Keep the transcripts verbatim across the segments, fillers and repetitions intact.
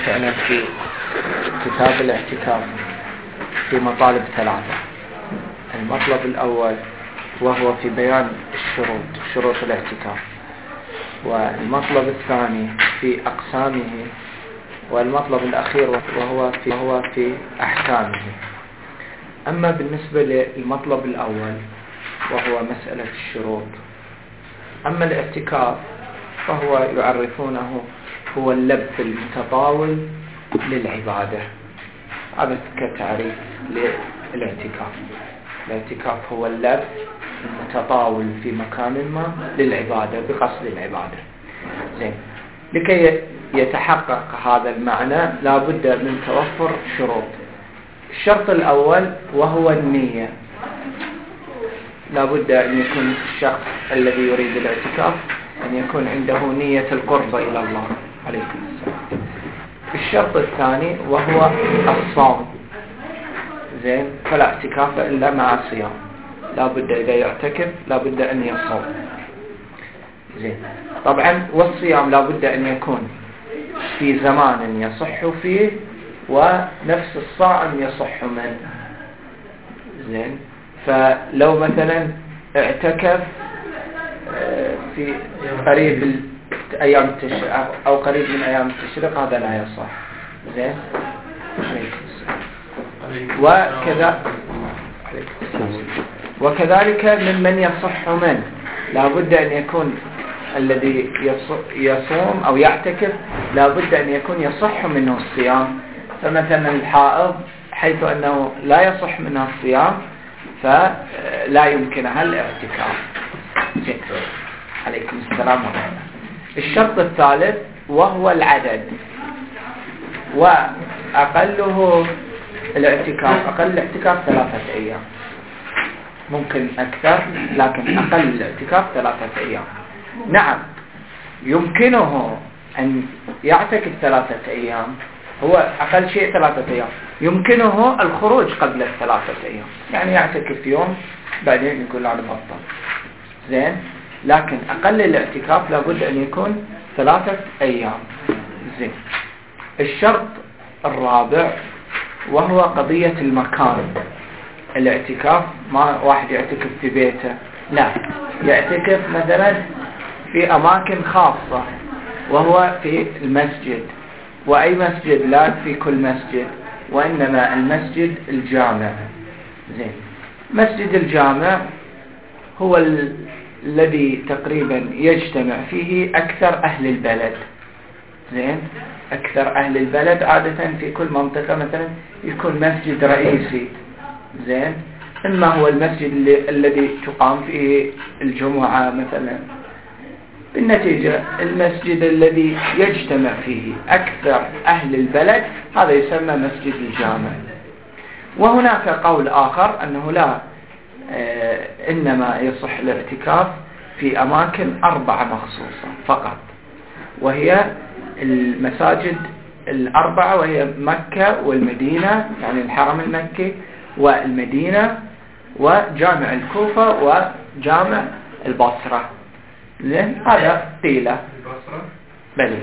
موقعنا في كتاب الاعتكاف في مطالب ثلاثة. المطلب الأول وهو في بيان الشروط شروط الاعتكاف، والمطلب الثاني في أقسامه، والمطلب الأخير وهو في, وهو في أحكامه. أما بالنسبة للمطلب الأول وهو مسألة الشروط، أما الاعتكاف فهو يعرفونه هو اللبث المتطاول للعبادة. هذا كتعريف للاعتكاف. الاعتكاف هو اللبث المتطاول في مكان ما للعبادة بقصد العبادة. زين، لكي يتحقق هذا المعنى لا بد من توفر شروط. الشرط الأول وهو النية. لا بد أن يكون الشخص الذي يريد الاعتكاف أن يكون عنده نية القرب إلى الله. عليكم السلام. الشرط الثاني وهو الصوم. زين، فلا اعتكاف إلا مع الصيام. لا بد إذا يعتكف لا بد أن يصوم. زين، طبعا والصيام لا بد أن يكون في زمان يصح فيه ونفس الصائم يصح منه. زين، فلو مثلا اعتكف في قريب أيام التشريق أو قريب من أيام التشريق هذا لا يصح. زين، وكذا وكذلك ممن يصح منه لا بد أن يكون الذي يصوم أو يعتكف لا بد أن يكون يصح منه الصيام. فمثلا الحائض حيث أنه لا يصح منها الصيام فلا يمكنها الاعتكاف. عليكم السلام ورحمة. الشرط الثالث وهو العدد، وأقله الاعتكاف أقل الاعتكاف ثلاثة أيام، ممكن أكثر لكن أقل الاعتكاف ثلاثة أيام. نعم، يمكنه أن يعتكف ثلاثة أيام، هو أقل شيء ثلاثة أيام. يمكنه الخروج قبل الثلاثة أيام، يعني يعتكف يوم بعدين يقول أنا بطل. زين، لكن أقل الاعتكاف لابد أن يكون ثلاثة أيام. زين، الشرط الرابع وهو قضية المكان. الاعتكاف ما واحد يعتكف في بيته، لا، يعتكف مثلا في أماكن خاصة وهو في المسجد. وأي مسجد؟ لا في كل مسجد، وإنما المسجد الجامع. زين، مسجد الجامع هو ال... الذي تقريبا يجتمع فيه أكثر أهل البلد. زين، أكثر أهل البلد عادة في كل منطقة مثلا يكون مسجد رئيسي. زين، إما هو المسجد اللي... الذي تقام فيه الجمعة مثلا. بالنتيجة المسجد الذي يجتمع فيه أكثر أهل البلد هذا يسمى مسجد الجامع. وهناك قول آخر أنه لا، آه إنما يصح الاعتكاف في أماكن أربعة مخصوصة فقط، وهي المساجد الأربعة، وهي مكة والمدينة، يعني الحرم المكي والمدينة وجامع الكوفة وجامع البصرة. زين، هذا قيلة. بلي،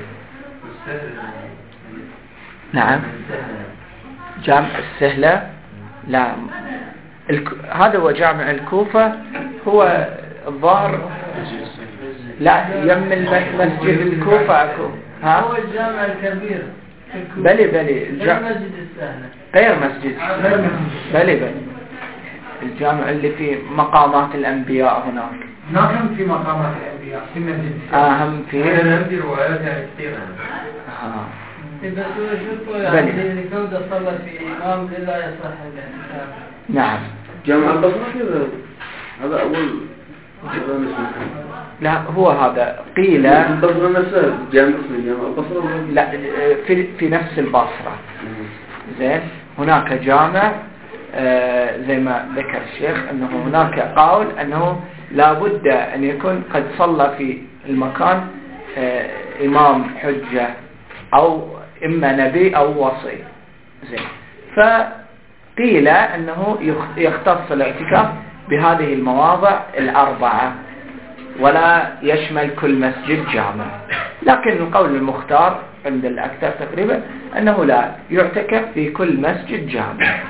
نعم، جامع السهلة لا، الك... هذا هو جامع الكوفة، هو الظاهر لا يم المسجد الكوفة أكو. ها، هو الجامع الكبير. بلي بلي الجامع مسجد السهلة غير مسجد. بلي بلي الجامع اللي فيه مقامات الأنبياء هناك. نعم، في مقامات الأنبياء في مسجد. أهم في أنا عندي روايات كثيرة. ها، بس هو شوفوا يعني اللي كود صلى في إمام لا يصح الاعتكاف. نعم، جامع البصرة هذا أول. لا، هو هذا قيل البصرة نفسها جامع اسمه جامع البصرة. لا، في في نفس البصرة. زين، هناك جامع آه زي ما ذكر الشيخ أنه هناك قول أنه لا بد أن يكون قد صلى في المكان آه إمام حجة أو إما نبي أو وصي. زين، فقيل أنه يختص الاعتكاف بهذه المواضع الأربعة ولا يشمل كل مسجد جامع. لكن القول المختار عند الأكثر تقريبا أنه لا يعتكف في كل مسجد جامع.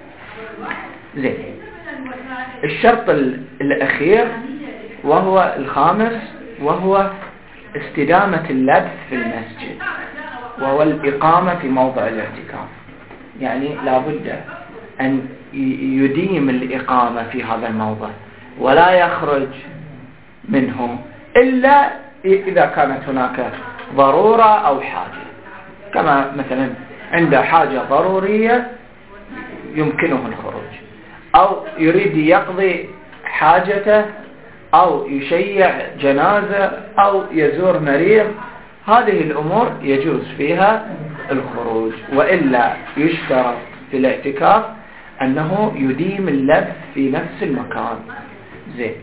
زين. الشرط الأخير وهو الخامس وهو استدامة اللبث في المسجد، وهو الإقامة في موضع الاعتكاف. يعني لا بد أن يديم الإقامة في هذا الموضع ولا يخرج منه إلا إذا كانت هناك ضرورة أو حاجة، كما مثلا عند حاجة ضرورية يمكنه الخروج، أو يريد يقضي حاجته، أو يشيع جنازة، أو يزور مريض. هذه الأمور يجوز فيها الخروج، وإلا يشترط في الاعتكاف أنه يديم اللبث في نفس المكان. زين.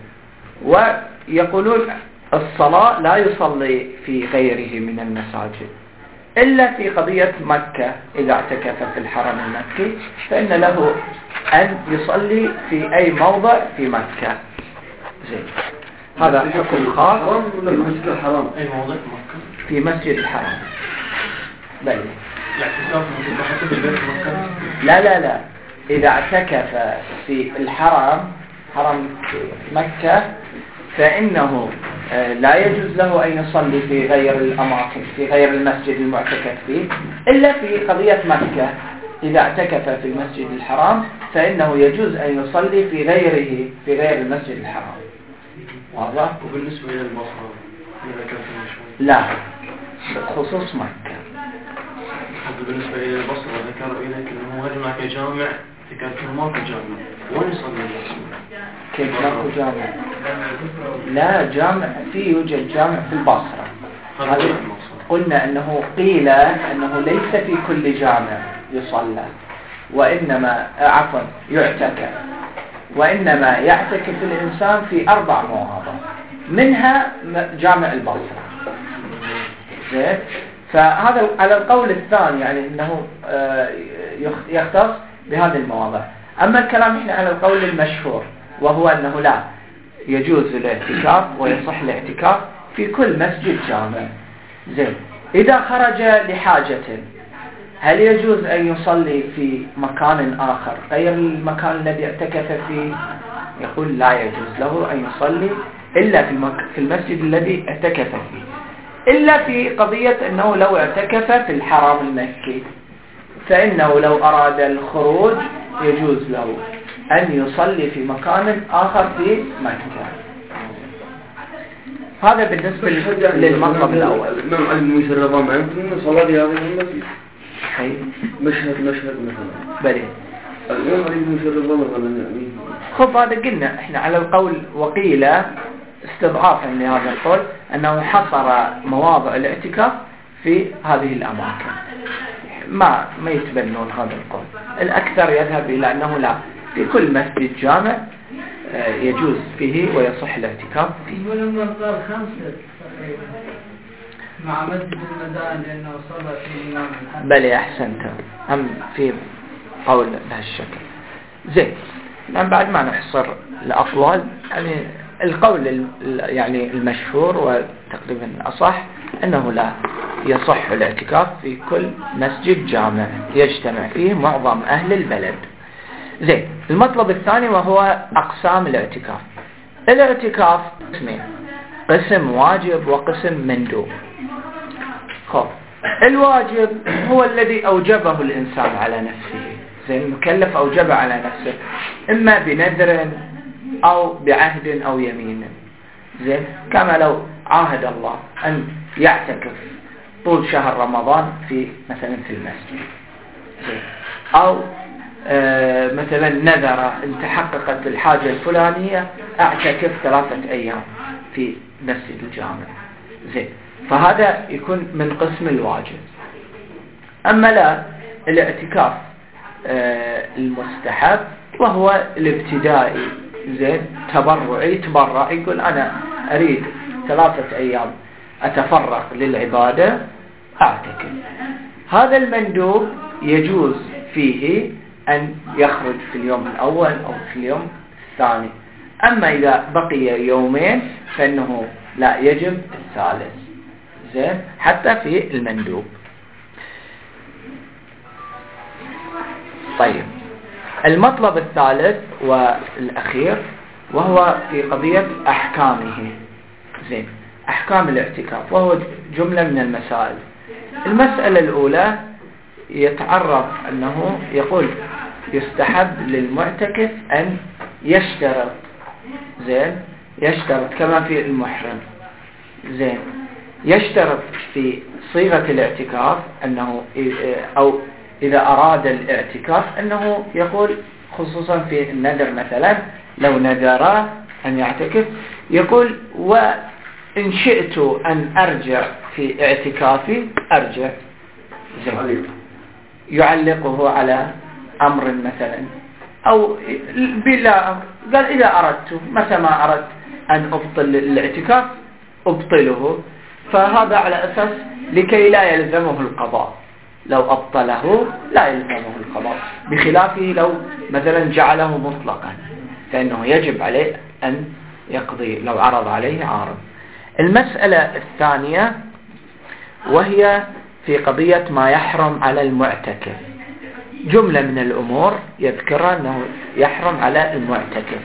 ويقولون الصلاة لا يصلي في غيره من المساجد إلا في قضية مكة. إذا اعتكف في الحرم المكي فإن له أن يصلي في أي موضع في مكة. زين. هذا حكم خاص في مسجد الحرام. أي موضع في مكة؟ في مسجد الحرام. بل الاعتكاف ممكن حتى في بيت مكة؟ لا لا لا، إذا اعتكف في الحرم حرم مكة فإنه لا يجوز له أن يصلي في غير الأماكن، في غير المسجد المعتكف فيه، إلا في قضية مكة. إذا اعتكف في المسجد الحرام فإنه يجوز أن يصلي في غيره، في غير المسجد الحرام. واضح؟ وبالنسبة إلى البصرة إذا كان فيها شوي؟ لا، بخصوص مكة. بالنسبة إلى البصرة ذكروا إليك أنه هل هناك جامع؟ ذكرت أنه ماكو جامع، وين يصلي الناس؟ كيف ماكو جامع؟ لا، جامع في يوجد جامع في البصرة. هذا قلنا أنه قيل أنه ليس في كل جامع يصلى، وإنما عفوا يعتكف، وإنما يعتكف الإنسان في أربع مواضع منها جامع البصرة. زين. فهذا على القول الثاني، يعني أنه يختص بهذه المواضع. أما الكلام إحنا على القول المشهور، وهو أنه لا يجوز الاعتكاف ويصح الاعتكاف في كل مسجد جامع. زين. إذا خرج لحاجة هل يجوز أن يصلي في مكان آخر غير المكان الذي اعتكف فيه؟ يقول لا يجوز له أن يصلي إلا في, المك... في المسجد الذي اعتكف فيه، إلا في قضية أنه لو اعتكف في الحرم المكي فإنه لو أراد الخروج يجوز له أن يصلي في مكان آخر في مكة. هذا بالنسبة للمطلب الأول. الإمام علي بن موسى الرضا ما يمكن صلاة في هذا المسجد؟ حي مشهد مشهد مثلا. بلي. الإمام علي بن موسى الرضا مثلا يعني. خب هذا قلنا إحنا على القول، وقيل استضعافا لهذا القول أنه حصر مواضع الاعتكاف في هذه الأماكن. ما ما يتبنون هذا القول. الأكثر يذهب إلى أنه لا، في كل مسجد جامع يجوز فيه ويصح الاعتكاف فيه. ولما قال خمسة مع مسجد المدائن لأنه صلى في إمام الحج. بلي أحسنت، هم في قول بهالشكل. زين. الآن بعد ما نحصر الأقوال، يعني القول يعني المشهور وتقريبا الأصح أنه لا يصح الاعتكاف في كل مسجد جامع يجتمع فيه معظم أهل البلد. زين. المطلب الثاني وهو أقسام الاعتكاف. الاعتكاف قسمين، قسم واجب وقسم مندوب. خب الواجب هو الذي أوجبه الإنسان على نفسه، زين، المكلف أوجبه على نفسه إما بنذر أو بعهد أو يمين. زين. كما لو عاهد الله أن يعتكف طول شهر رمضان في مثلا في المسجد، زين، أو آه مثلا نذر إن تحققت الحاجة الفلانية أعتكف ثلاثة أيام في مسجد الجامع. زين. فهذا يكون من قسم الواجب. أما لا، الاعتكاف آه المستحب وهو الابتدائي، زين، تبرعي، تبرع، يقول أنا أريد ثلاثة أيام أتفرغ للعبادة أعتكف. هذا المندوب يجوز فيه أن يخرج في اليوم الأول أو في اليوم الثاني. أما إذا بقي يومين فإنه لا، يجب الثالث. زين. حتى في المندوب. طيب، المطلب الثالث والأخير وهو في قضية أحكامه. زين، أحكام الاعتكاف، وهو جملة من المسائل. المسألة الأولى يتعرف أنه يقول يستحب للمعتكف أن يشترط. زين، يشترط كما في المحرم. زين، يشترط في صيغة الاعتكاف أنه أو إذا أراد الاعتكاف أنه يقول، خصوصا في النذر مثلا، لو نذر أن يعتكف يقول وإن شئت أن أرجع في اعتكافي أرجع. زين، يعلقه على أمر مثلا، أو بلا أمر، قال إذا أردت متى ما أردت أن أبطل الاعتكاف أبطله، فهذا على أساس لكي لا يلزمه القضاء. لو أبطله لا يلزمه القضاء، بخلافه لو مثلا جعله مطلقا فإنه يجب عليه أن يقضي لو عرض عليه عارض. المسألة الثانية وهي في قضية ما يحرم على المعتكف. جملة من الأمور يذكرها أنه يحرم على المعتكف،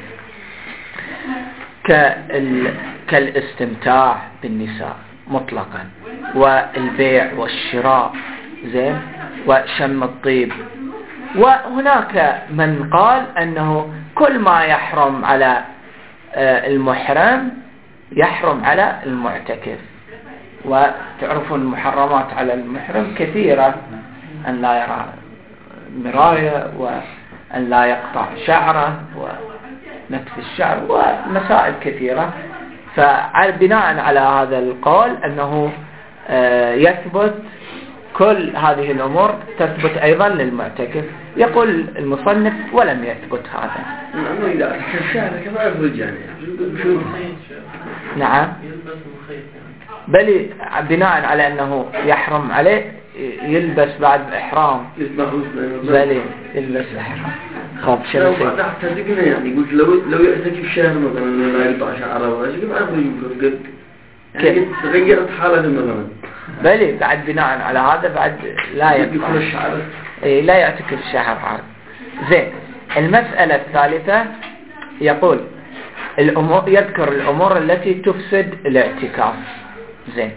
كالاستمتاع بالنساء مطلقا، والبيع والشراء، زين، وشم الطيب. وهناك من قال أنه كل ما يحرم على المحرم يحرم على المعتكف. وتعرفون المحرمات على المحرم كثيرة، أن لا يرى مراية، وأن لا يقطع شعره، ونتف الشعر، ومسائل كثيرة. فبناء على هذا القول أنه يثبت كل هذه الأمور تثبت أيضا للمعتكف. يقول المصنف ولم يثبت هذا. نعم، إذا أتكلم الشعر كما يخرج يعني. نعم، بل بناء على أنه يحرم عليه يلبس بعد إحرام. بل يلبس إحرام. خب شنو لو تحتاجنا يعني قلت لو لو يعتكف شهر مثلا لا يقطع شعره ولا شيء ما يقدر يقول يعني تغيرت حالته مثلا. بل بعد بناء على هذا بعد لا يقطع الشعر. إيه، لا يعتكف شهر عرض. زين، المسألة الثالثة يقول الأمور، يذكر الأمور التي تفسد الاعتكاف. زين،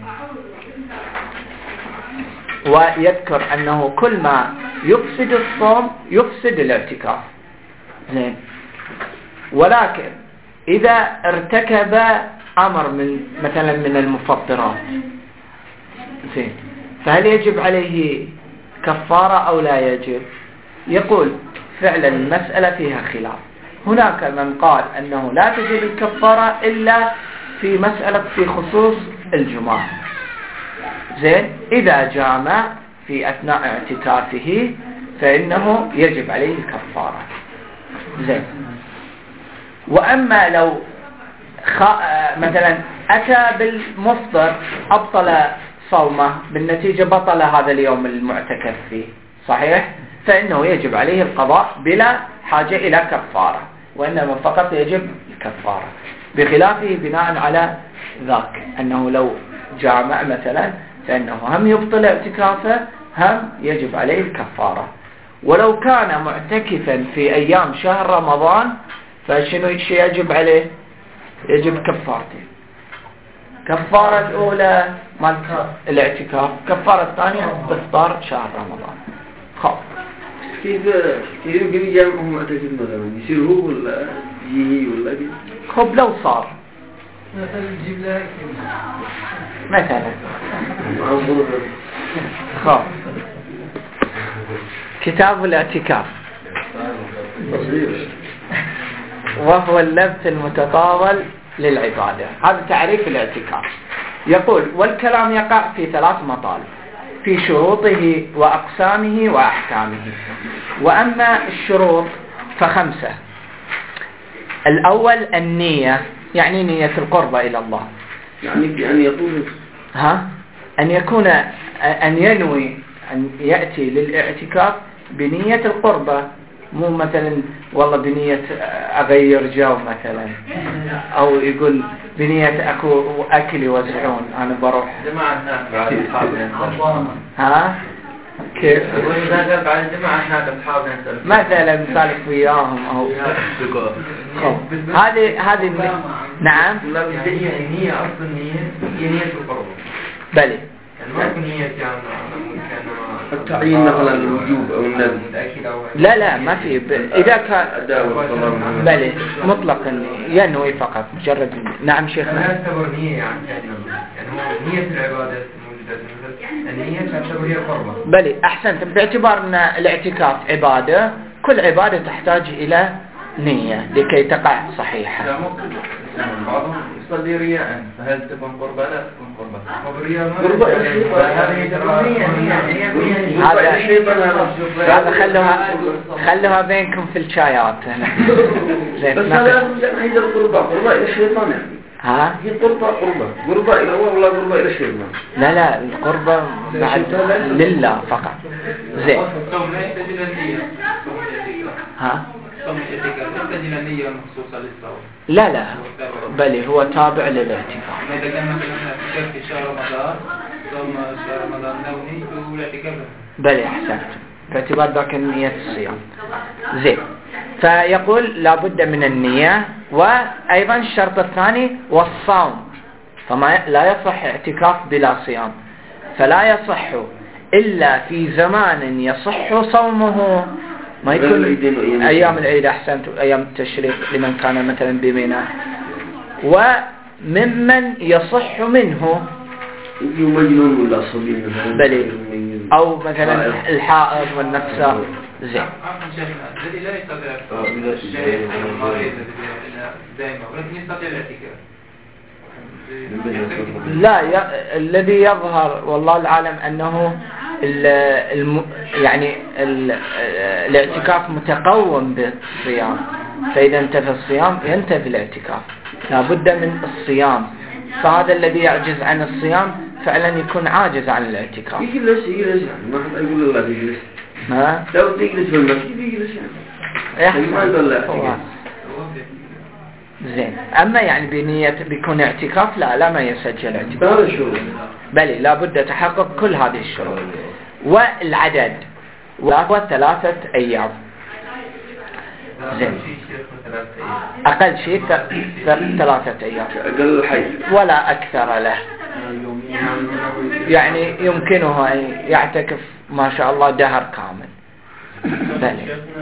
ويذكر أنه كل ما يفسد الصوم يفسد الاعتكاف. زين، ولكن إذا ارتكب أمر من مثلا من المفطرات، زين، فهل يجب عليه كفارة أو لا يجب؟ يقول فعلا المسألة فيها خلاف. هناك من قال أنه لا تجب الكفارة إلا في مسألة في خصوص الجماع. زين، إذا جامع في أثناء اعتكافه فإنه يجب عليه الكفارة. زين، وأما لو خ... مثلا أتى بالمفطر أبطل صومه، بالنتيجة بطل هذا اليوم المعتكف فيه، صحيح؟ فإنه يجب عليه القضاء بلا حاجة إلى كفارة، وإنما فقط يجب الكفارة، بخلافه بناء على ذاك أنه لو جامع مثلا فإنه هم يبطل اعتكافه هم يجب عليه الكفارة. ولو كان معتكفا في أيام شهر رمضان فشنو الشيء يجب عليه؟ يجب كفارته. كفارة الأولى مال الاعتكاف، كفارة الثانية بإفطار شهر رمضان. خب كيف كيف يمكن يجمعه معتكف مثلا؟ يصير هو ولا يجي ولا كيف؟ خب لو صار مثلا تجيب لها مثلا خب كتاب الاعتكاف وهو اللبس المتطاول للعبادة. هذا تعريف الاعتكاف. يقول والكلام يقع في ثلاث مطالب، في شروطه وأقسامه وأحكامه. وأما الشروط فخمسة. الأول النية، يعني نية القربة إلى الله، يعني يعني يقول ها أن يكون أن ينوي أن يأتي للاعتكاف بنية القربة، مو مثلا والله بنية أغير جو مثلا، أو يقول بنية أكو أكل يوزعون أنا بروح جماعة بعد ها كيف؟ وإذا قال بعد الجمعة احنا بنحاول نسأل مثلا نسالف وياهم أو هذه هذه نعم. لا بدي النية أصلا نية هي نية القرب. بلي. ما يكون نية يعني التعيين مثلا الوجوب أو الندب. لا لا ما في ب... إذا كان بلي مطلقا ينوي فقط مجرد نعم شيخنا. لا يعتبر نية يعني يعني هو نية العبادة موجودة النية تعتبر هي قربة. بلي أحسنت باعتبار أن الاعتكاف عبادة كل عبادة تحتاج إلى نية لكي تقع صحيحة. بعضهم يصلي رياء فهل تكون قربة؟ لا تكون قربة. قربة هذا خلوها خلوها بينكم في الشايات هنا. بس هذا هي القربة قربة إلى الشيطان يعني. ها؟ هي قربة قربة قربة إلى الله ولا قربة إلى الشيطان؟ لا لا القربة بعد لله فقط. زين. ها؟ لا لا بل هو تابع للاعتكاف. إذا كان مثلا اعتكاف في شهر رمضان ثم شهر رمضان نومي والاعتكاف بل أحسنت باعتبار ذاك النية الصيام. زين فيقول لابد من النية وأيضا الشرط الثاني والصوم فما لا يصح اعتكاف بلا صيام فلا يصح إلا في زمان يصح صومه ما يكون أيام العيد أحسنت أيام التشريق لمن كان مثلا بمنى وممن يصح منه مجنون ولا صبي بلي أو مثلا الحائض والنفساء. زين الذي لا يستطيع الشيخ المريض دائما ولكن يستطيع الاعتكاف لا ي... الذي يظهر والله العالم أنه ال... الم... يعني ال... الاعتكاف متقوم بالصيام فإذا انتفى الصيام ينتفي الاعتكاف لا بد من الصيام فهذا الذي يعجز عن الصيام فعلا يكون عاجز عن الاعتكاف. يجلس يجلس ما حد يقول الله يجلس ما لو تجلس في المسجد يجلس يعني ما يقول لا زين. أما يعني بنية بيكون اعتكاف لا لا ما يسجل اعتكاف هذا شروط بل لا بد تحقق كل هذه الشروط والعدد وهو ثلاثة أيام. زين أقل شيء ثلاثة أيام أقل حي ولا أكثر له يعني يمكنه أن يعتكف ما شاء الله دهر كامل. بل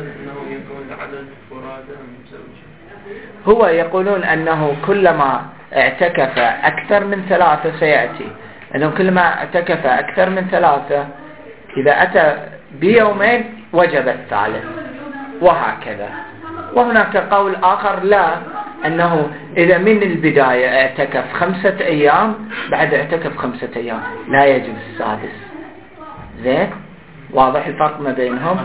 هو يقولون أنه كلما اعتكف أكثر من ثلاثة سيأتي أنه كلما اعتكف أكثر من ثلاثة إذا أتى بيومين وجب الثالث وهكذا. وهناك قول آخر لا أنه إذا من البداية اعتكف خمسة أيام بعد اعتكف خمسة أيام لا يجب السادس. زين واضح الفرق ما بينهم.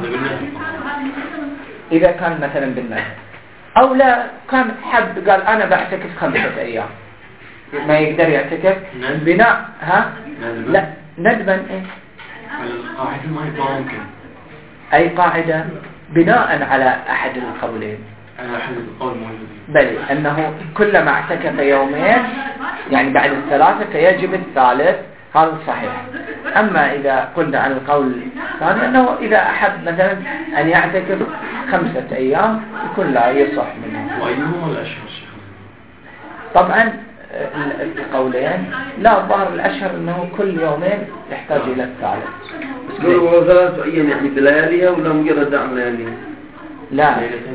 إذا كان مثلا بالنهر أو لا كان حد قال أنا بعتكف خمسة أيام ما يقدر يعتكف بناء ها لا ندبا إيه القاعدة ما يبقى ممكن أي قاعدة بناء على أحد القولين على أحد القول موجود بل أنه كلما اعتكف يومين يعني بعد الثلاثة فيجب الثالث هذا صحيح. أما إذا قلنا عن القول الثاني أنه إذا أحب مثلا أن يعتكف خمسة أيام يكون لا يصح منه. وأيهما الأشهر شيخ؟ طبعا القولين لا ظهر الأشهر أنه كل يومين يحتاج إلى الثالث. قولوا ثلاثة أيام يعني بلياليها ولا مجرد عن لياليها؟ لا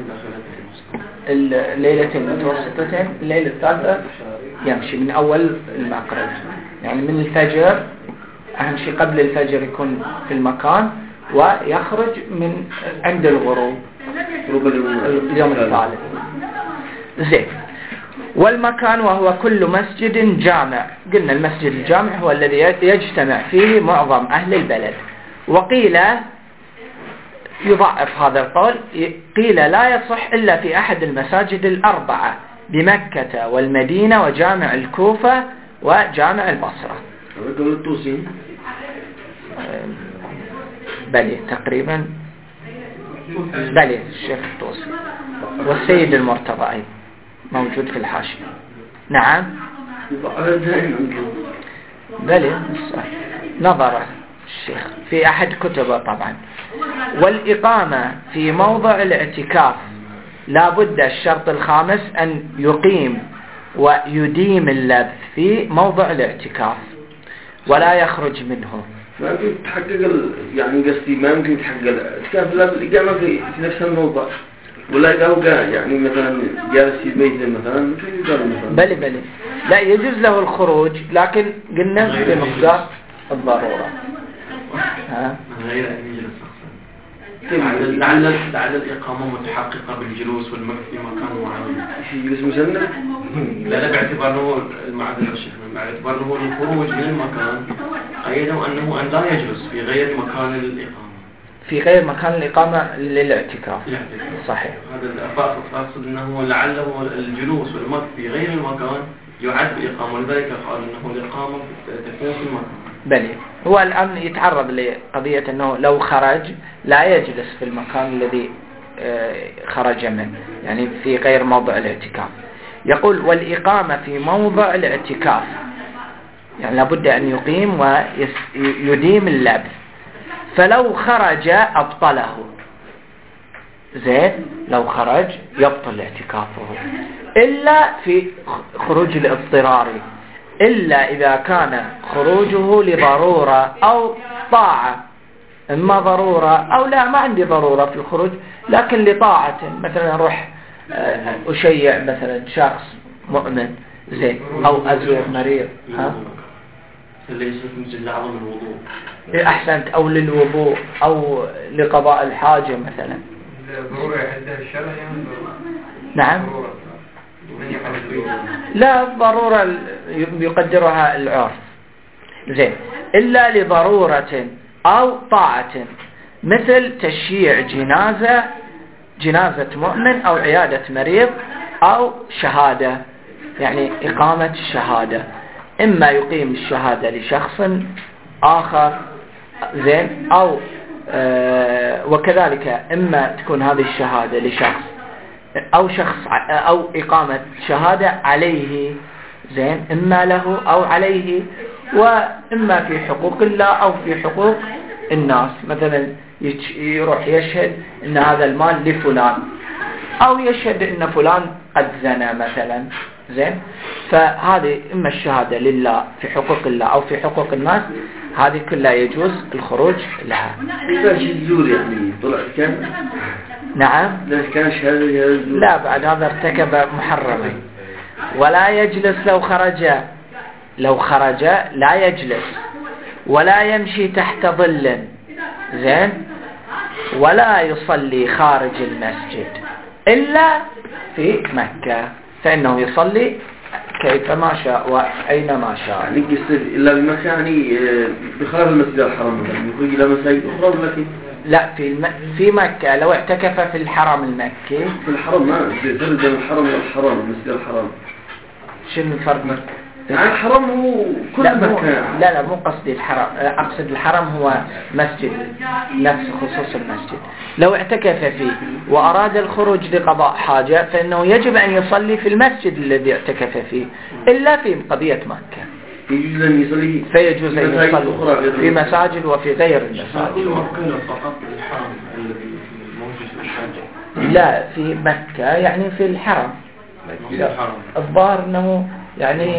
الليلتين المتوسطتين الليلة الثالثة يمشي من أول المغرب يعني من الفجر أهم شيء قبل الفجر يكون في المكان ويخرج من عند الغروب اليوم الثالث. زين والمكان وهو كل مسجد جامع. قلنا المسجد الجامع هو الذي يجتمع فيه معظم أهل البلد. وقيل يضعف هذا القول قيل لا يصح إلا في أحد المساجد الأربعة بمكة والمدينة وجامع الكوفة وجامع البصرة. قول الطوسي بلي تقريبا بلي الشيخ الطوسي والسيد المرتضى موجود في الحاشية. نعم بلي نظر الشيخ في أحد كتبه طبعا. والإقامة في موضع الاعتكاف لا بد الشرط الخامس أن يقيم ويديم اللبث في موضع الاعتكاف ولا يخرج منه. ما يمكن تحقق ال... يعني قصدي ما يمكن تحقق الاعتكاف إلا بالإقامة في نفس الموضع، ولا إذا هو قاعد يعني مثلا جالس في بيته مثلا مثلا بلي بلي لا يجوز له الخروج، لكن قلنا بمقدار الضرورة. ها؟ لعل لعل لعل الإقامة متحققة بالجلوس والمكث في مكان معين. يجلس مسنة؟ لا لا باعتبار أنه المعذرة شيخنا باعتبار أنه الخروج من المكان قيدوا أنه أن لا يجلس في غير مكان الإقامة. في غير مكان الإقامة للاعتكاف. صحيح. هذا الأفاق أقصد أنه لعله الجلوس والمكث في غير المكان يعد إقامة، ولذلك قال أنه الإقامة تكون في المكان. بلي هو الآن يتعرض لقضية أنه لو خرج لا يجلس في المكان الذي خرج منه، يعني في غير موضع الاعتكاف. يقول والإقامة في موضع الاعتكاف يعني لابد أن يقيم ويديم اللبث، فلو خرج أبطله. زين لو خرج يبطل اعتكافه إلا في خروج الاضطرار، إلا إذا كان خروجه لضرورة أو طاعة، إما ضرورة أو لا ما عندي ضرورة في الخروج لكن لطاعة، مثلا أروح أشيع مثلا شخص مؤمن زين أو أزور مريض. ها؟ ليس مثل لعظم الوضوء. أحسنت، أو للوضوء أو لقضاء الحاجة مثلا. ضرورة يحدها الشرع يعني؟ نعم. لا ضرورة يقدرها العرف. زين إلا لضرورة أو طاعة، مثل تشييع جنازة جنازة مؤمن أو عيادة مريض أو شهادة، يعني إقامة الشهادة، إما يقيم الشهادة لشخص آخر زين أو آه وكذلك إما تكون هذه الشهادة لشخص أو شخص أو إقامة شهادة عليه زين، إما له أو عليه، وإما في حقوق الله أو في حقوق الناس، مثلا يروح يشهد إن هذا المال لفلان أو يشهد إن فلان قد زنى مثلا زين، فهذه إما الشهادة لله في حقوق الله أو في حقوق الناس، هذه كلها يجوز الخروج لها. إذا الزور يعني طلع كان نعم لا كان شهادة الزور لا بعد هذا ارتكب محرما. ولا يجلس لو خرج لو خرج لا يجلس، ولا يمشي تحت ظل زين، ولا يصلي خارج المسجد إلا في مكة، فإنه يصلي كيفما شاء وأينما شاء. يعني قصة إلا بمكة يعني بخلاف المسجد الحرام مثلا يخرج إلى مساجد أخرى لكن لا في الم... في مكة لو اعتكف في الحرم المكي. في الحرم ما فرق بين الحرم والحرام المسجد الحرام. شنو الفرق؟ يعني الحرم هو كل لا مكان. مو... لا لا مو قصدي الحرم، أقصد الحرم هو مسجد نفس خصوص المسجد. لو اعتكف فيه وأراد الخروج لقضاء حاجة فإنه يجب أن يصلي في المسجد الذي اعتكف فيه، إلا في قضية مكة يجوز أن يصلي فيجوز أن يصلي في مساجد وفي غير المساجد. فقط الحرم الذي موجود في الحاجة. لا في مكة يعني في الحرم. الظاهر أنه يعني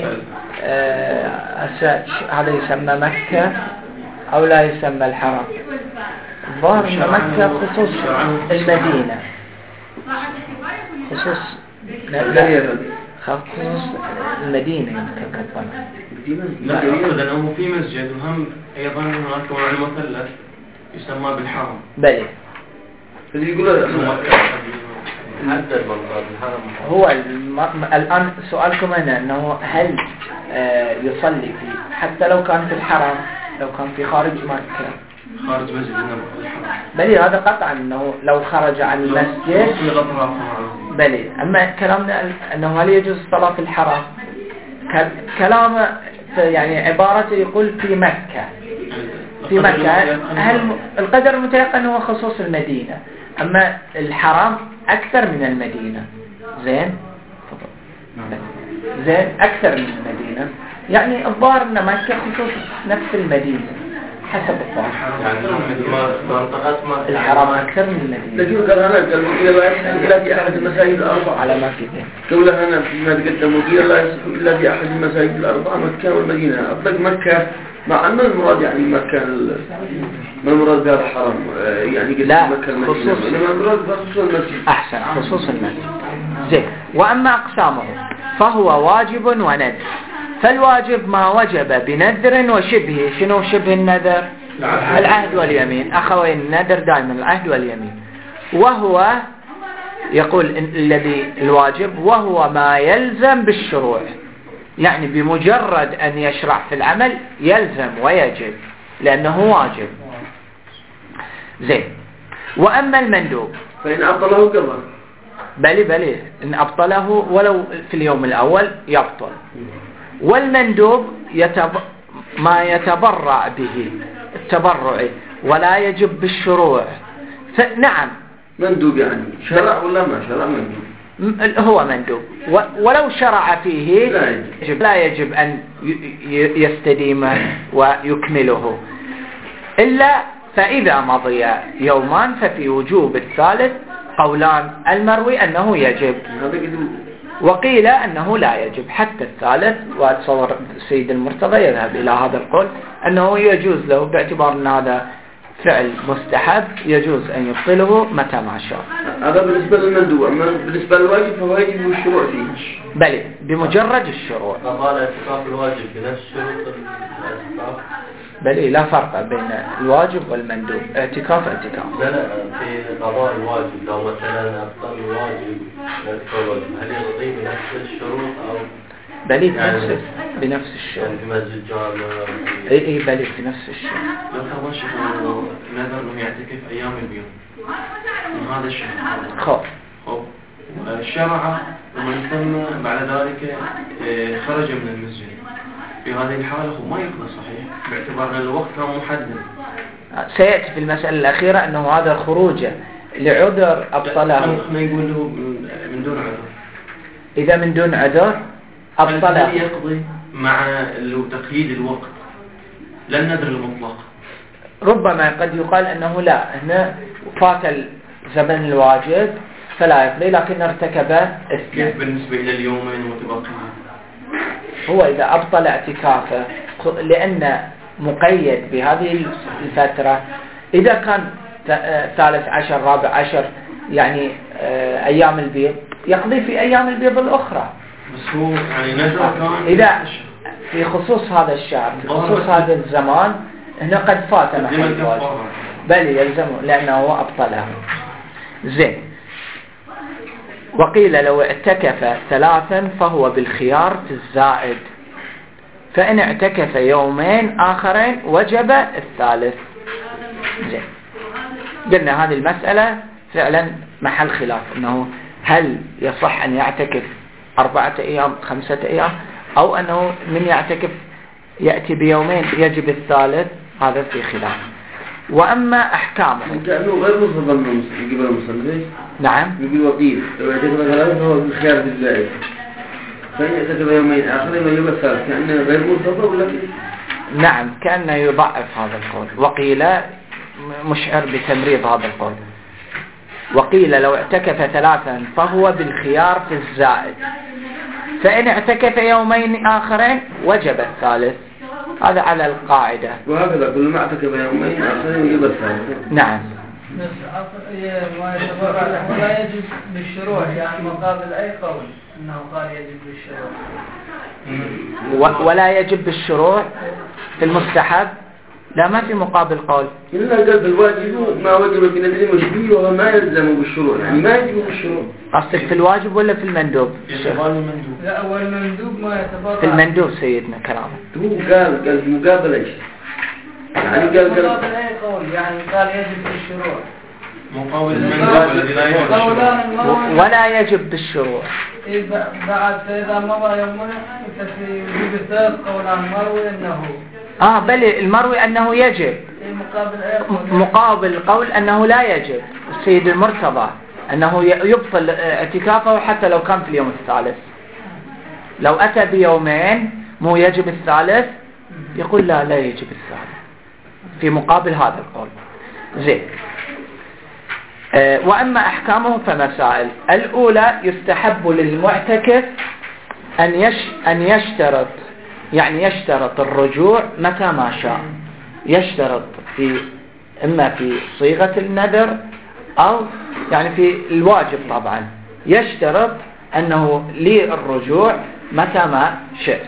آه هذا يسمى مكة أو لا يسمى الحرم. الظاهر أن مكة خصوص المدينة، خصوص لا خصوص المدينة يمكن كالظاهر. لا أعتقد أنه في مسجد وهم أيضا هناك موضع مثلث يسمى بالحرم. بلى اللي يقول حدد منطقة الحرم. هو الم... الآن سؤالكم هنا أنه هل آه يصلي فيه حتى لو كان في الحرم، لو كان في خارج مكة خارج مسجد الحرم. بلى هذا قطعا أنه لو خرج عن المسجد بلى. أما كلامنا أنه هل يجوز الصلاة في الحرم، كلام يعني عبارته يقول في مكة في مكة هل القدر المتيقن هو خصوص المدينة، أما الحرم أكثر من المدينة. زين زين أكثر من المدينة، يعني الظاهر أن مكة خصوص نفس المدينة، حسب الظاهر. يعني مثل ما منطقة ما الحرام أكثر من المدينة. لكن قال هنا قال وقيل لا يصح إلا في أحد المساجد الأربعة. على ما فيه. قول هنا فيما تقدم وقيل لا يصح إلا في أحد المساجد الأربعة مكة والمدينة. أطلق مكة مع أن المراد يعني مكة ما المراد بهذا الحرام يعني لا مكة المدينة. خصوص إنما المراد خصوص المسجد. أحسن خصوص المسجد. زين. وأما أقسامه فهو واجب وندر. فالواجب ما وجب بنذر وشبهه. شنو شبه النذر؟ العهد واليمين. أخوين النذر دائما العهد واليمين. وهو يقول الذي الواجب وهو ما يلزم بالشروع، يعني بمجرد أن يشرع في العمل يلزم ويجب لأنه واجب. زين. وأما المندوب فإن أبطله قضى. بلي بلي إن أبطله ولو في اليوم الأول يبطل. والمندوب يتب... ما يتبرع به التبرع ولا يجب بالشروع. فنعم مندوب يعني شرع ولا ما شرع مندوب هو مندوب و... ولو شرع فيه لا يجب, لا يجب أن ي... يستديمه ويكمله إلا فإذا مضي يومان ففي وجوب الثالث قولان. المروي أنه يجب وقيل أنه لا يجب حتى الثالث. وأتصور السيد المرتضى يذهب إلى هذا القول أنه يجوز له باعتبار أن هذا فعل مستحب يجوز أن يبطله متى ما شاء. هذا بالنسبة للمندوب. أما بالنسبة للواجب فهو يجب الشروع فيه. بل بمجرد الشروع. قال اعتكاف الواجب بنفس شروط الاعتكاف. بل لا فرق بين الواجب والمندوب. اعتكاف اعتكاف. لا لا في قضاء الواجب لو مثلا أبطل الواجب هل يقضي بنفس الشروط أو بل بنفس بنفس الشروط في مسجد جامع؟ اي اي بل بنفس الشروط. لو كان شيخ نذر انه يعتكف ايام البيوم من هذا الشهر خب خب الشرع ومن ثم بعد ذلك خرج من المسجد. في هذه الحالة هو ما يقضي صحيح باعتبار ان الوقت كان محدد. سيأتي في المسألة الأخيرة أنه هذا الخروج لعذر أبطله. خلينا نقول له من دون عذر. إذا من دون عذر أبطله. هل يقضي مع تقييد الوقت لا النذر المطلق؟ ربما قد يقال أنه لا هنا فات الزمن الواجب فلا يقضي لكن ارتكب إثما. بالنسبة إلى اليومين متبقيين هو إذا أبطل اعتكافه لأن مقيد بهذه الفترة. إذا كان ثالث عشر رابع عشر يعني أيام البيض يقضي في أيام البيض الأخرى. بس هو يعني نذر كان إذا في خصوص هذا الشهر في خصوص هذا الزمان هنا قد فات محل الواجب بل يلزمه لأنه أبطله. زين. وقيل لو اعتكف ثلاثا فهو بالخيار في الزائد. فإن اعتكف يومين آخرين وجب الثالث. زين. قلنا هذه المسألة فعلا محل خلاف أنه هل يصح أن يعتكف أربعة أيام خمسة أيام أو أنه من يعتكف يأتي بيومين يجب الثالث. هذا في خلاف. وأما أحكامه كأنه غير مصرف من قبل المصرف. نعم يقول وقيل لو اعتكف ثلاثة فهو بالخيار في الزائد. فإن اعتكف يومين آخرين ويجب الثالث كأنه غير مصرف ولا كيف؟ نعم كأنه يضعف هذا القول. وقيل مشعر بتمريض هذا القول. وقيل لو اعتكف ثلاثا فهو بالخيار في الزائد. فإن اعتكف يومين آخرين وجب الثالث. هذا على القاعدة. وهكذا كل ما اعتكف يومين آخرين وجب الثالث. نعم. ولا يجب بالشروع يعني مقابل أي قول أنه قال يجب بالشروع. ولا يجب بالشروع في المستحب لا ما في مقابل قول. إلا قال بالواجب ما وجب في نذر مشبيه وهو ما يلزم بالشروع يعني ما يجب بالشروع. قصدك في الواجب ولا في المندوب؟ لا هو المندوب ما يتبرع في المندوب سيدنا كلامه. هو قال قال في مقابل ايش؟ يعني قال قال مقابل أي قول يعني قال يجب بالشروع. مقابل المندوب الذي لا يجب بالشروع ولا يجب بالشروع. بعد فإذا مضى يومين ففي وجوب الثالث قولان مروي أنه آه بل المروي أنه يجب. مقابل أي قول مقابل قول أنه لا يجب. السيد المرتضى أنه يبطل اعتكافه حتى لو كان في اليوم الثالث. لو أتى بيومين مو يجب الثالث يقول لا لا يجب الثالث. في مقابل هذا القول. زين. أه وأما أحكامه فمسائل. الأولى يستحب للمعتكف أن يش أن يشترط، يعني يشترط الرجوع متى ما شاء، يشترط في إما في صيغة النذر أو يعني في الواجب طبعا، يشترط أنه للرجوع متى ما شئت.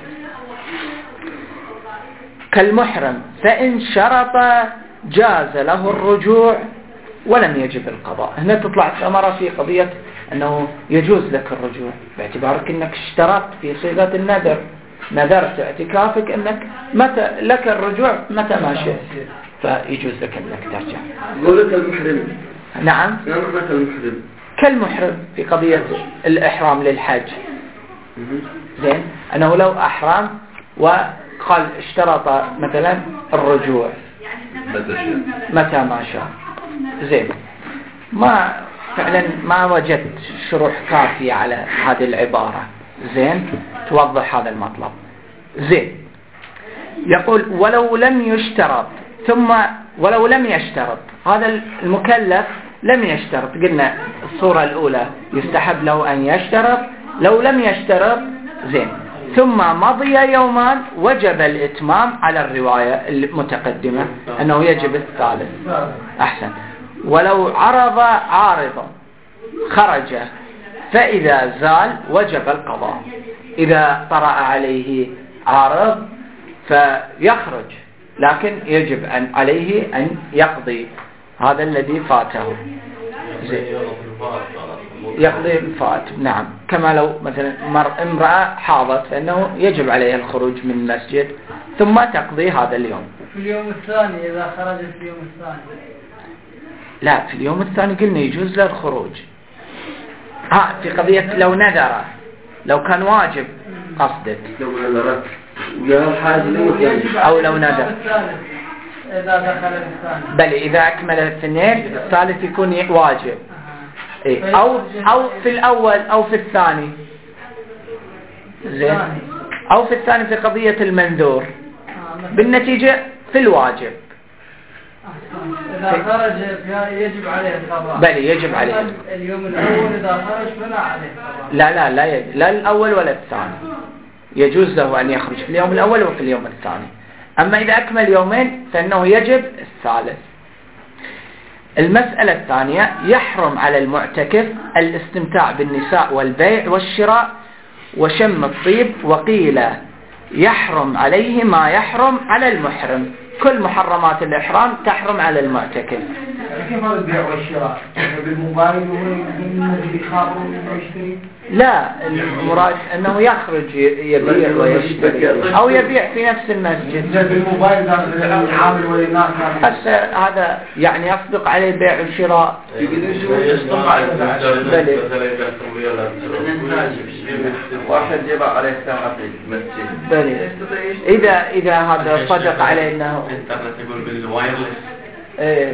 كالمحرم فإن شرط جاز له الرجوع ولم يجب القضاء. هنا تطلع ثمرة في قضية أنه يجوز لك الرجوع باعتبارك أنك اشترطت في صيغة النذر، نذرت اعتكافك أنك متى لك الرجوع متى ما شئت، فيجوز لك أنك ترجع. قولك المحرم. نعم. نعم كالمحرم. كالمحرم في قضية الإحرام للحج. زين. أنه لو أحرام وقال اشترط مثلا الرجوع متى ما شاء. زين. ما فعلا ما وجدت شروح كافية على هذه العبارة. زين. توضح هذا المطلب. زين. يقول ولو لم يشترط، ثم ولو لم يشترط، هذا المكلف لم يشترط، قلنا الصورة الأولى يستحب له أن يشترط، لو لم يشترط زين، ثم مضي يومان وجب الإتمام على الرواية المتقدمة أنه يجب الثالث. أحسن. ولو عرض عارضا خرج فإذا زال وجب القضاء. إذا طرأ عليه عارض فيخرج، لكن يجب أن عليه أن يقضي هذا الذي فاته. زين. يقضي الفات. نعم. كما لو مثلا امرأة حاضت فإنه يجب عليها الخروج من المسجد ثم تقضي هذا اليوم. في اليوم الثاني إذا خرجت في اليوم الثاني. لا، في اليوم الثاني قلنا يجوز له الخروج. ها في قضية لو نذر، لو كان واجب قصدك. لو نذرت ويا الحاج أو لو نذر. إذا دخل الثاني. بل إذا أكمل الاثنين الثالث يكون واجب. إيه؟ أو أو في الأول أو في الثاني. زين. أو في الثاني في قضية المنذور. بالنتيجة في الواجب. إذا خرج يجب عليه القضاء. بل يجب عليه. اليوم الأول إذا خرج فلا عليه القضاء. لا لا لا يجب. لا الأول ولا الثاني. يجوز له أن يخرج في اليوم الأول وفي اليوم الثاني. أما إذا أكمل يومين فإنه يجب الثالث. المسألة الثانية يحرم على المعتكف الاستمتاع بالنساء والبيع والشراء وشم الطيب، وقيل يحرم عليه ما يحرم على المحرم. كل محرمات الإحرام تحرم على المعتكف. كيف هذا البيع والشراء؟ بالموبايل والذي يخاف ويشتري؟ لا، المراد أنه يخرج يبيع ويشتري أو يبيع في نفس المسجد. بالموبايل العامل والناس بس هذا يعني يصدق عليه بيع وشراء. يصدق عليه واحد يبع عليه ساعة في المسجد. بلي. إذا إذا هذا صدق عليه أنه إيه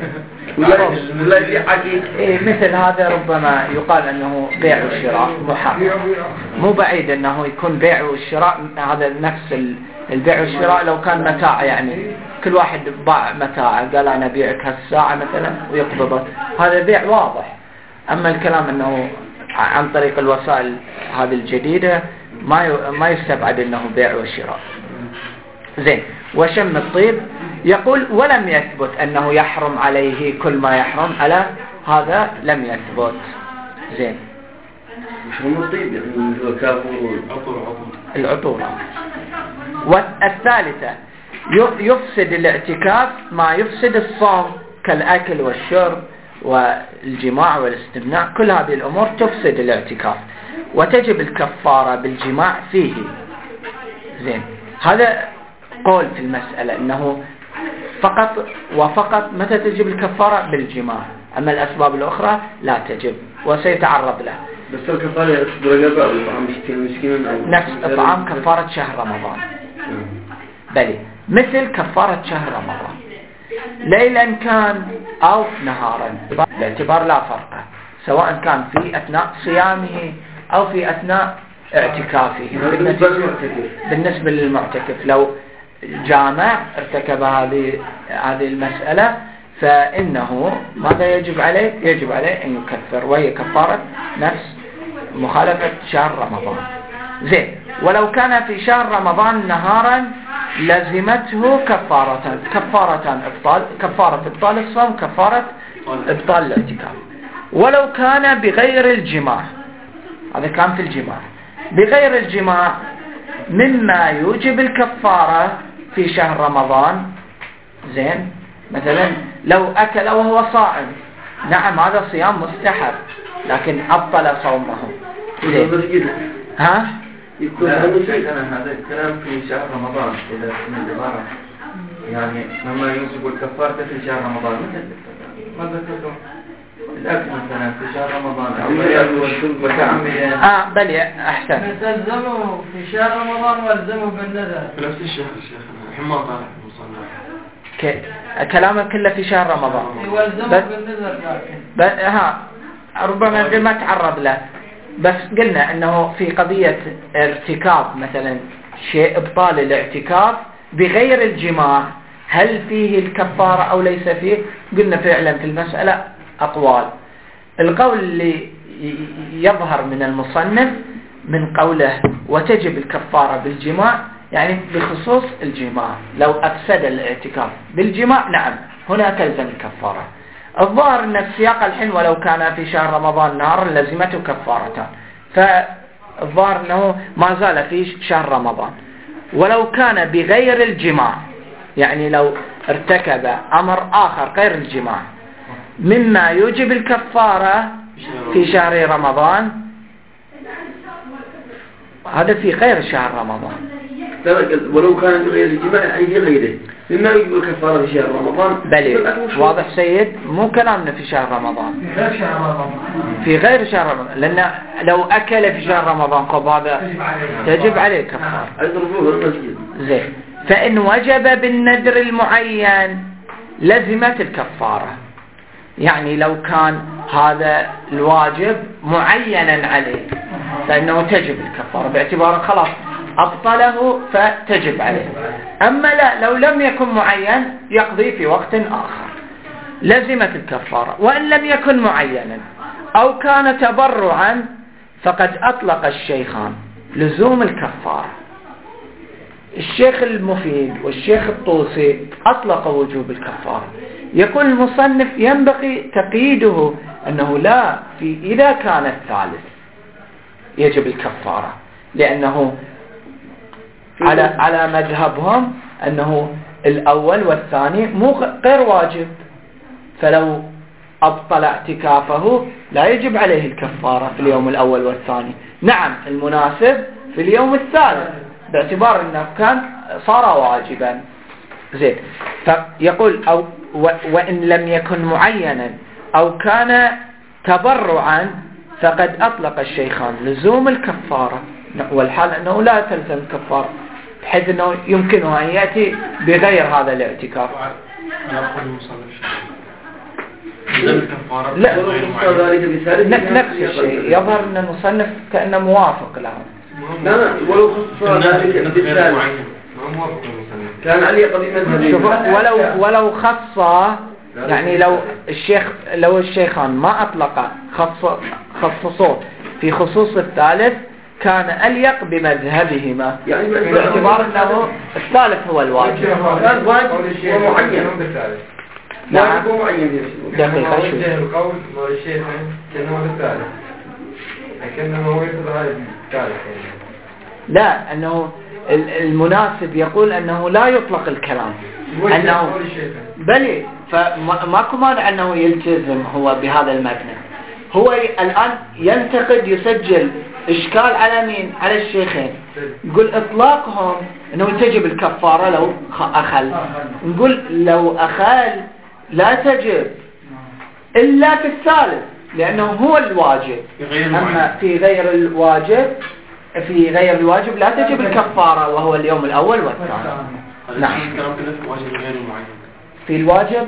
إيه مثل هذا ربما يقال أنه بيع وشراء محرم. مو بعيد أنه يكون بيع والشراء هذا نفس البيع والشراء. لو كان متاع يعني كل واحد باع متاع قال أنا بيعك هالساعة مثلا ويقبضه، هذا بيع واضح. أما الكلام أنه عن طريق الوسائل هذه الجديدة ما ما يستبعد أنه بيع وشراء. زين. وشم الطيب يقول ولم يثبت أنه يحرم عليه كل ما يحرم على هذا، لم يثبت. زين. شم الطيب يعني هو كافور العطور. والثالثة يفسد الاعتكاف ما يفسد الصوم كالأكل والشرب والجماع والاستمناء، كل هذه الأمور تفسد الاعتكاف وتجب الكفارة بالجماع فيه. زين. هذا قول في المسألة أنه فقط وفقط متى تجب الكفارة بالجماع، أما الأسباب الأخرى لا تجب وسيتعرض له. بس الكفارة يصدر رقبة أو إطعام مسكين أو نفس إطعام كفارة شهر رمضان. بلي مثل كفارة شهر رمضان ليلا كان أو نهارا باعتبار لا فرق، سواء كان في أثناء صيامه أو في أثناء اعتكافه. بالنسبة للمعتكف لو جامع ارتكب هذه هذه المسألة فإنه ماذا يجب عليه؟ يجب عليه أن يكفر، وهي كفارة نفس مخالفة شهر رمضان. زين. ولو كان في شهر رمضان نهارا لزمته كفارة كفارتان إبطال، كفارة إبطال الصوم، كفارة إبطال الاعتكاف. ولو كان بغير الجماع، هذا كان في الجماع، بغير الجماع مما يوجب الكفارة في شهر رمضان. زين. مثلا لو أكل وهو صائم، نعم هذا صيام مستحب لكن أبطل صومه. زين. ها؟ يكون هذا الكلام في شهر رمضان إذا من العبارة يعني مما يوجب الكفارة في شهر رمضان، مثل ما ذكرتم الأكل مثلا في شهر رمضان أو متعمدا. آه بل أحسن. تلزمه في شهر رمضان والزمه بالنذر. نفس الشيخ الشيخ الحين ما طالع ك... كلامه كله في شهر رمضان. والزمه بالنذر لكن. ها ربما ما تعرض له، بس قلنا انه في قضية ارتكاب مثلا شيء ابطال الاعتكاف بغير الجماع هل فيه الكفارة او ليس فيه؟ قلنا فعلا في المسألة اقوال. القول اللي يظهر من المصنف من قوله وتجب الكفارة بالجماع يعني بخصوص الجماع، لو افسد الاعتكاف بالجماع نعم هنا تلزم الكفارة. الظاهر ان السياق الحين ولو كان في شهر رمضان نهارا لزمته كفارتان، فالظاهر انه ما زال في شهر رمضان. ولو كان بغير الجماع يعني لو ارتكب امر اخر غير الجماع مما يوجب الكفارة في شهر رمضان، هذا في غير شهر رمضان. ولو كان بغير الجماع يعني في غيره مما يجب الكفارة في شهر رمضان. بلي واضح سيد، مو كلامنا في شهر رمضان، في غير شهر رمضان، لأن لو أكل في شهر رمضان قبل هذا تجب عليه كفارة. زين. فإن وجب بالنذر المعين لزمت الكفارة، يعني لو كان هذا الواجب معينا عليه فإنه تجب الكفارة باعتبار خلاص أبطله فتجب عليه. أما لا لو لم يكن معين يقضي في وقت آخر لزمت الكفارة. وإن لم يكن معينا أو كان تبرعا فقد أطلق الشيخان لزوم الكفارة. الشيخ المفيد والشيخ الطوسي أطلق وجوب الكفارة. يقول المصنف ينبغي تقييده أنه لا في إذا كان الثالث يجب الكفارة، لأنه على على مذهبهم أنه الأول والثاني مو غير واجب، فلو أبطل اعتكافه لا يجب عليه الكفارة في اليوم الأول والثاني. نعم المناسب في اليوم الثالث باعتبار أنه كان صار واجبا. زين. فيقول أو وإن لم يكن معينا أو كان تبرعا فقد أطلق الشيخان لزوم الكفارة، والحال أنه لا تلزم الكفارة بحيث أنه يمكنه أن يأتي بغير هذا الاعتكاف. لا نفس الشيء، يظهر أن المصنف كأنه موافق له. لا لا ولو خصص ذلك بالثالث كان عليه قضية ولو ولو خص يعني لو الشيخ لو الشيخان ما أطلق خص خصصوه في خصوص الثالث كان أليق بمذهبهما، يعني باعتبار أنه الثالث هو الواجب. كان واجب ومعين بالثالث. نعم. معين دقيقة شو. القول مال الشيخ كأنه بالثالث، لكنه هو يقول هذا الثالث. لا أنه المناسب يقول أنه لا يطلق الكلام أنه بلي، فماكو مانع أنه يلتزم هو بهذا المبنى. هو الآن ينتقد يسجل إشكال على مين؟ على الشيخين. نقول إطلاقهم أنه تجب الكفارة لو أخل، نقول لو أخل لا تجب إلا في الثالث لأنه هو الواجب، أما في غير الواجب في غير الواجب لا تجب الكفارة وهو اليوم الأول والثاني. نعم. في الواجب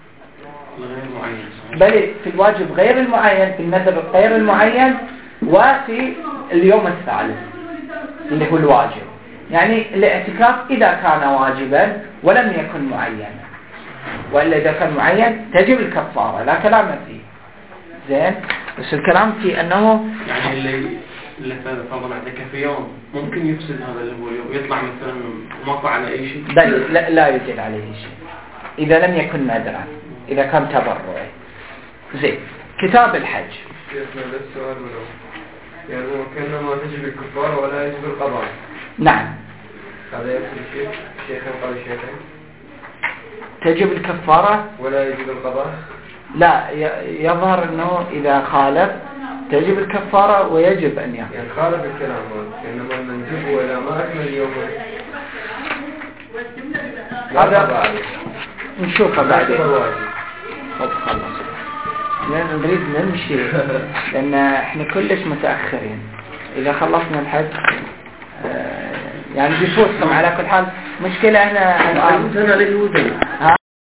بل في الواجب غير المعين، في النذر غير المعين، وفي اليوم الثالث اللي هو الواجب. يعني الاعتكاف إذا كان واجبا ولم يكن معينا، وإلا إذا كان معين تجب الكفارة لا كلام فيه. زين، بس الكلام في أنه يعني اللي اللي فرضا اعتكف في يوم ممكن يفسد هذا اللي هو اليوم، يطلع مثلا وما فعل أي شيء. بل لا, لا يوجد عليه شيء إذا لم يكن نادرا، إذا كان تبرعي. زين، كتاب الحج. شيخنا ده السؤال ولو يعني وكأنه ما تجب الكفارة ولا يجب القضاء. نعم، هذا يقصد الشيخ الشيخين قال الشيخين تجب الكفارة ولا يجب القضاء. لا، يظهر أنه إذا خالف تجب الكفارة ويجب أن يأخذ. يعني خالف الكلام إنما من جب ولا ما أكمل يوم هذا نشوفه بعدين. طب خلص، لأن نريد نمشي لأن إحنا كلش متأخرين. إذا خلصنا الحج يعني بيفوتكم على كل حال. مشكلة أنا الآن أنا ليه